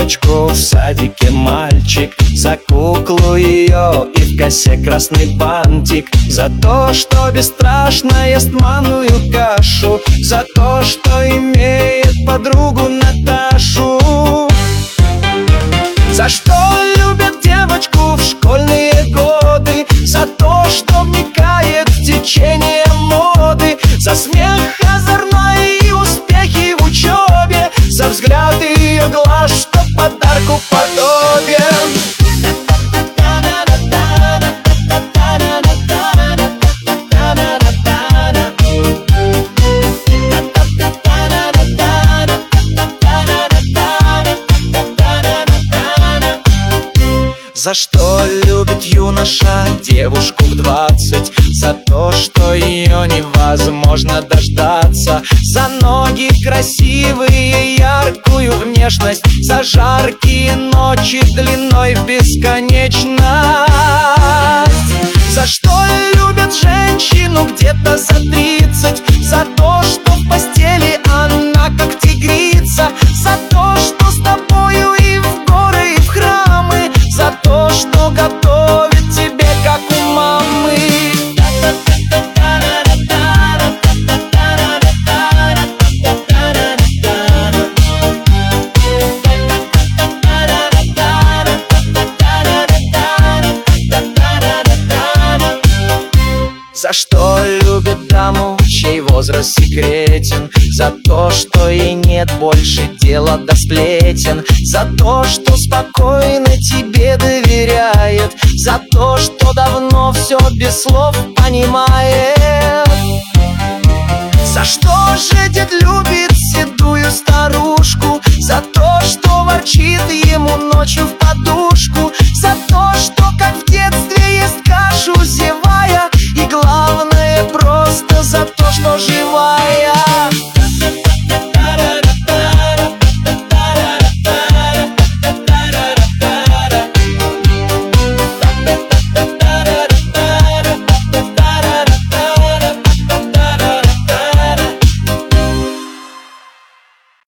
девочку в садике мальчик, за куклу ее и в косе красный бантик, за то, что бесстрашно ест манную кашу, за то, что имеет подругу Наташу. За что любят девочку в школьные годы, за то, что вникает в течение моды, за смех озорной и успехи в учебе, за взгляд ее глаз, что подарку подобен. За что любит юноша девушку в 20? За то, что ее невозможно дождаться, за ноги красивые, яркую внешность, за жаркие ночи длиной в бесконечность. За что любят женщину где-то за 30? За то, что в постели она как тигрица, за то, что с тобою и в горы, и в храмы, за то, что готовит тебе, как у мамы. За что любит даму, чей возраст секретен, за то, что ей нет больше дела до сплетен, за то, что спокойно тебе доверяет, за то, что давно все без слов понимает.